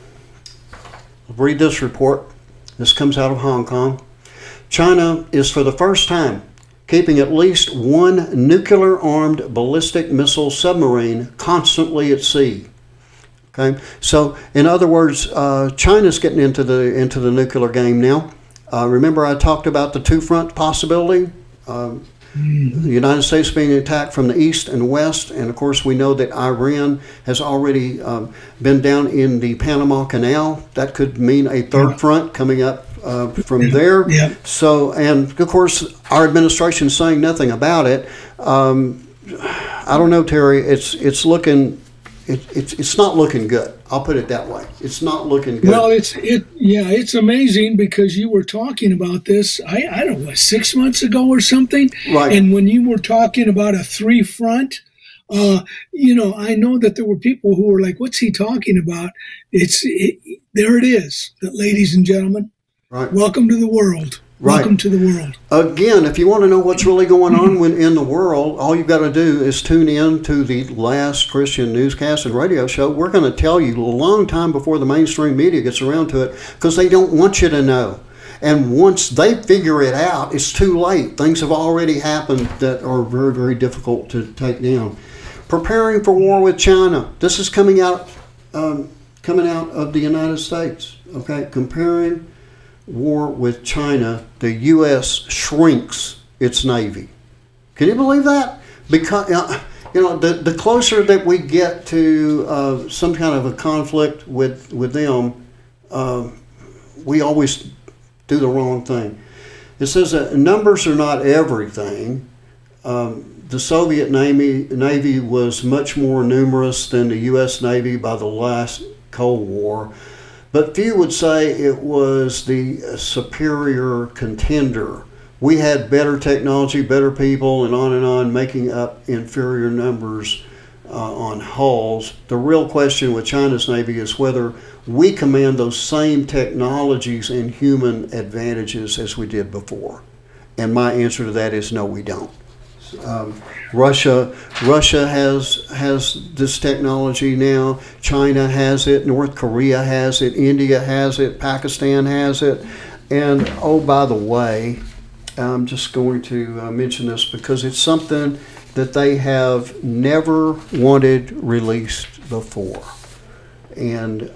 Read this report. This comes out of Hong Kong. China is for the first time keeping at least one nuclear-armed ballistic missile submarine constantly at sea. Okay, so in other words, China's getting into the nuclear game now. Remember, I talked about the two-front possibility. The United States being attacked from the east and west, and of course we know that Iran has already been down in the Panama Canal. That could mean a third front coming up from there. So, and of course our administration is saying nothing about it. I don't know, Terry. It's looking. It's not looking good. I'll put it that way. It's not looking good. Well, it's amazing because you were talking about this, I don't know, 6 months ago or something. Right. And when you were talking about a three front, I know that there were people who were like, what's he talking about? There it is, ladies and gentlemen. Right. Welcome to the world. Right. Welcome to the world. Again, if you want to know what's really going on in the world, all you've got to do is tune in to the last Christian newscast and radio show. We're going to tell you a long time before the mainstream media gets around to it because they don't want you to know. And once they figure it out, it's too late. Things have already happened that are very, very difficult to take down. preparing for war with China. This is coming out of the United States. Okay, comparing war with China, the U.S. shrinks its Navy. Can you believe that? Because the closer that we get to some kind of a conflict with them, we always do the wrong thing. It says that numbers are not everything. The Soviet Navy was much more numerous than the U.S. Navy by the last Cold War, but few would say it was the superior contender. We had better technology, better people, and on, making up inferior numbers on hulls. The real question with China's Navy is whether we command those same technologies and human advantages as we did before. And my answer to that is no, we don't. Russia has this technology now. China has it. North Korea has it. India has it. Pakistan has it. And oh, by the way, I'm just going to mention this because it's something that they have never wanted released before. And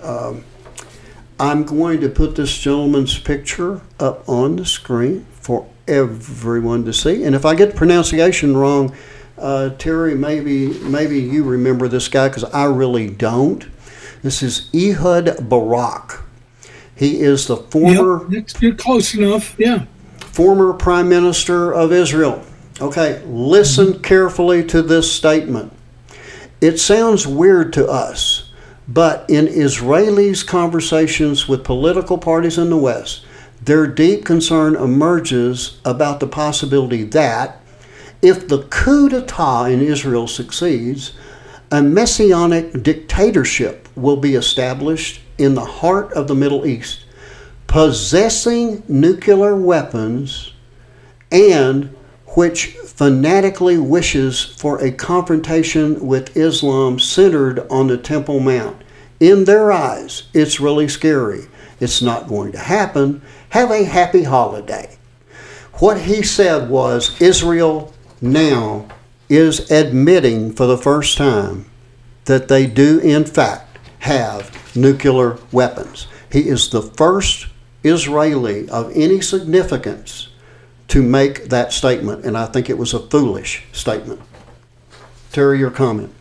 I'm going to put this gentleman's picture up on the screen for everyone to see. And if I get the pronunciation wrong, Terry, maybe you remember this guy because I really don't. This is Ehud Barak. He is the former... Yep, you're close enough, yeah. Former Prime Minister of Israel. Okay, listen carefully to this statement. It sounds weird to us, but in Israelis' conversations with political parties in the West, their deep concern emerges about the possibility that if the coup d'etat in Israel succeeds, a messianic dictatorship will be established in the heart of the Middle East, possessing nuclear weapons and which fanatically wishes for a confrontation with Islam centered on the Temple Mount. In their eyes, it's really scary. It's not going to happen. Have a happy holiday. What he said was Israel now is admitting for the first time that they do in fact have nuclear weapons. He is the first Israeli of any significance to make that statement, and I think it was a foolish statement. Terry, your comment.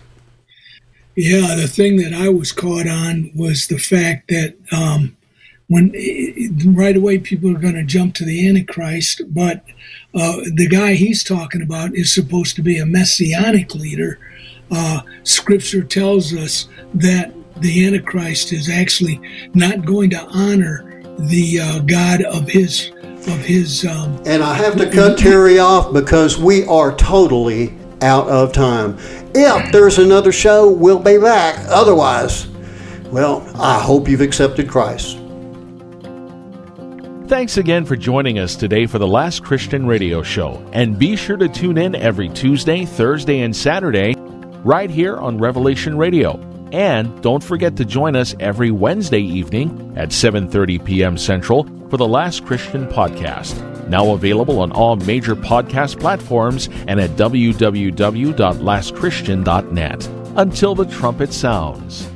Yeah, the thing that I was caught on was the fact that when right away people are going to jump to the Antichrist, but the guy he's talking about is supposed to be a messianic leader. Scripture tells us that the Antichrist is actually not going to honor the God of his. And I have to cut Terry off because we are totally out of time. If there's another show, we'll be back. Otherwise, well, I hope you've accepted Christ. Thanks again for joining us today for the Last Christian Radio Show. And be sure to tune in every Tuesday, Thursday, and Saturday right here on Revelation Radio. And don't forget to join us every Wednesday evening at 7:30 p.m. Central for the Last Christian Podcast. Now available on all major podcast platforms and at www.lastchristian.net. Until the trumpet sounds.